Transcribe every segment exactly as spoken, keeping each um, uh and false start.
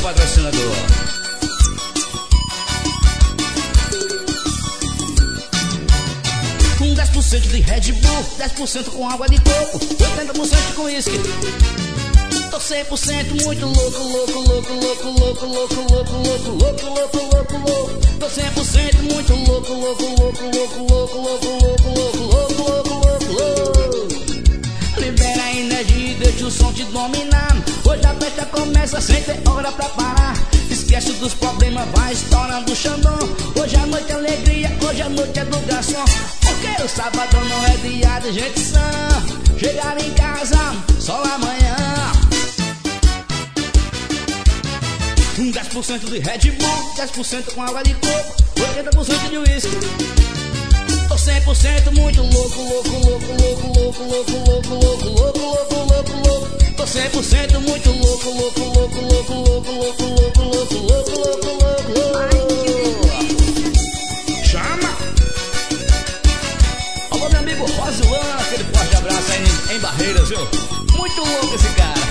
patrocinador. Um dez por cento de Red Bull, dez por cento com água de coco, oitenta por cento com uísque. Tô cem por cento muito louco, louco, louco, louco, louco, louco, louco, louco, louco, louco, louco, louco. Tô cem por cento muito louco, louco, louco, louco, louco, louco, louco, louco, louco, louco, louco, louco. Libera a energia e deixa o som te dominar. Hoje a festa começa sem ter hora pra parar. Esquece dos problemas, vai estourando o Xandão. Hoje a noite é alegria, hoje a noite é do garçom. Porque o sabadão não é dia de gente sã. Chegar em casa só amanhã. Um dez por cento de Red Bull, dez por cento com água de coco, oitenta por cento de uísque. Tô cem por cento muito louco, louco, louco, louco, louco, louco, louco, louco, louco, louco, louco, louco. Tô cem por cento muito louco, louco, louco, louco, louco, louco, louco, louco, louco, louco, louco, louco. Chama! Alô, meu amigo Rosilan, aquele forte abraço aí em, em Barreiras, viu? Muito louco esse cara.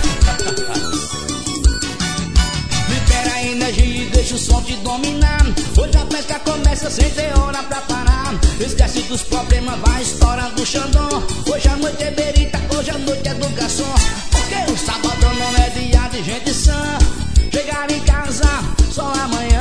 Libera a energia e deixa o som te dominar. Hoje a festa começa sem ter hora pra parar. Esquece dos problemas, vai estourando o Xandão. Hoje a noite é berita, hoje a noite é do garçom. Porque o sabadão não é dia de gente sã. Chegar em casa só amanhã.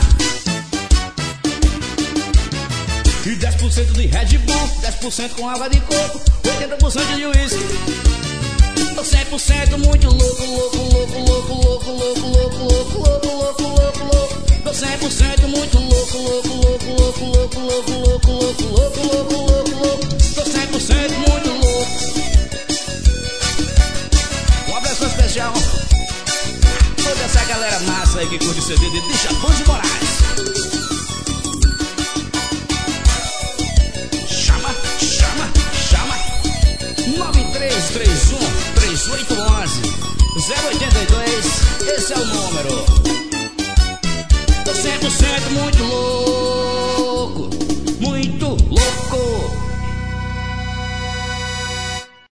E dez por cento de Red Bull, dez por cento com água de coco, oitenta por cento de uísque. Tô cem por cento muito louco, louco, louco, louco, louco, louco, louco, louco, louco, louco, louco, louco. Tô cem por cento muito louco, louco, louco, louco, louco, louco, louco, louco, louco, louco, louco, louco. Tô cem por cento muito louco. Um abraço especial toda essa galera massa aí que curte o C D de Djalma de Moraes. Chama, chama, chama. nove três três um três oito um um zero oito dois, esse é o número. Tô cem por cento muito louco.